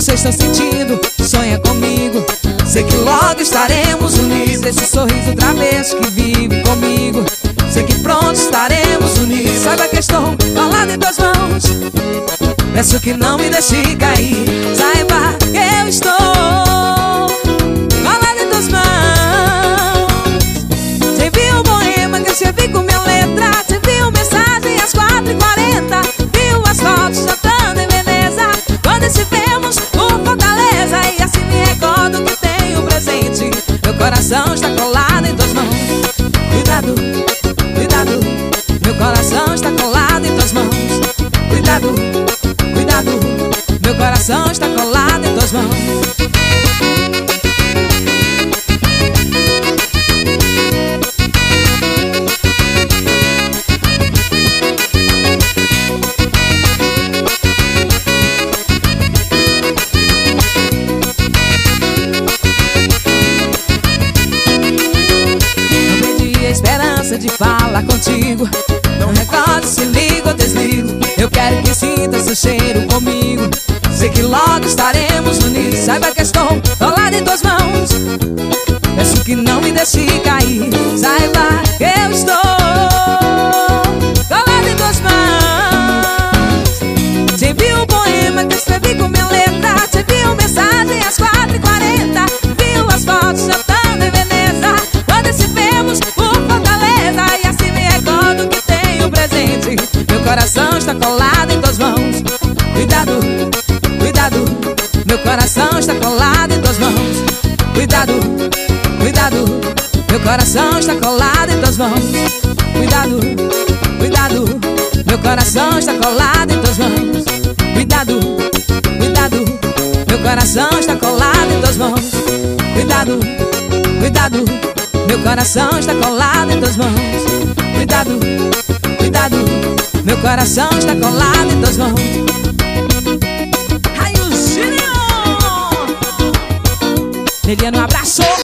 você está sentindo, sonha comigo. Sei que logo estaremos unidos. Esse sorriso travesso que vive comigo, sei que pronto estaremos unidos. Saiba que estou colado em tuas mãos, peço que não me deixe cair. Saiba que eu estou colado em tuas mãos. Te envio um poema que eu escrevi com minha letra. Te envio mensagem às 4h40. Viu as fotos jantando em Veneza, quando estivemos por Fortaleza. E assim me recordo que tenho um presente. Meu coração está colado em tuas mãos. Cuidado, cuidado, meu coração está colado em tuas mãos. Cuidado, cuidado, meu coração está colado em tuas mãos. Esperança de falar contigo, não recordo se ligo ou desligo. Eu quero que sinta seu cheiro comigo, sei que logo estaremos unidos. Saiba que estou colado em tuas mãos, peço que não me deixe cair. Saiba que eu estou colado em tuas mãos. Te envio um poema que eu escrevi com minha letra. Te envio mensagem às 4h40. Viu as fotos jantando em Veneza, quando estivemos por Fortaleza. E assim me recordo que tenho um presente. Meu coração está colado em tuas mãos. Cuidado, cuidado, meu coração está colado em tuas mãos. Cuidado, cuidado, meu coração está colado em tuas mãos. Cuidado, cuidado, meu coração está colado em tuas mãos. Cuidado, cuidado, meu coração está colado em tuas mãos. Cuidado, cuidado, meu coração está colado em tuas mãos. Cuidado, cuidado, meu coração está colado em tuas mãos. Ai, o Júnior! Leliano abraçou.